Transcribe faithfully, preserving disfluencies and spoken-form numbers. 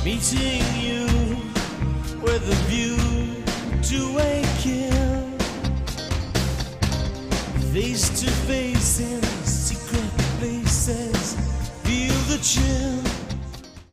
Meeting you with a view to a kill. Face to face in secret places, feel the chill.